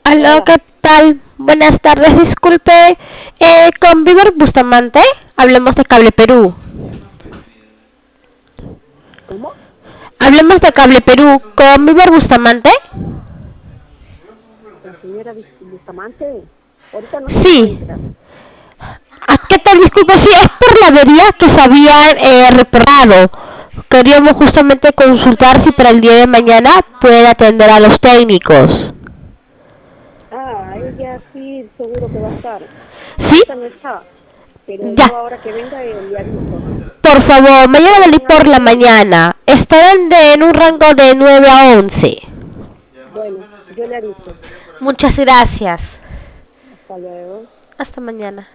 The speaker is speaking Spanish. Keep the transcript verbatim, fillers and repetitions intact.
Aló, Hola, ¿qué tal? Buenas tardes, disculpe. Eh, con Viver Bustamante, hablemos de Cable Perú. ¿cómo? Hablemos de Cable Perú. ¿Con Viver Bustamante? La señora Bus- Bustamante ahorita no se Sí. encuentra. ¿A qué tal? Disculpe, sí, es por la avería que se había eh, reportado. Queríamos justamente consultar si para el día de mañana puede atender a los técnicos. Ah, ella sí, seguro que va a estar. ¿Sí? Ahorita no está, pero Ya. yo ahora que venga eh, le aviso. Por favor, mañana ¿De venir quién por habla la ella? mañana. Estarán de- en un rango de nueve a once. Bueno, yo le aviso. Muchas gracias. Hasta luego. Hasta mañana.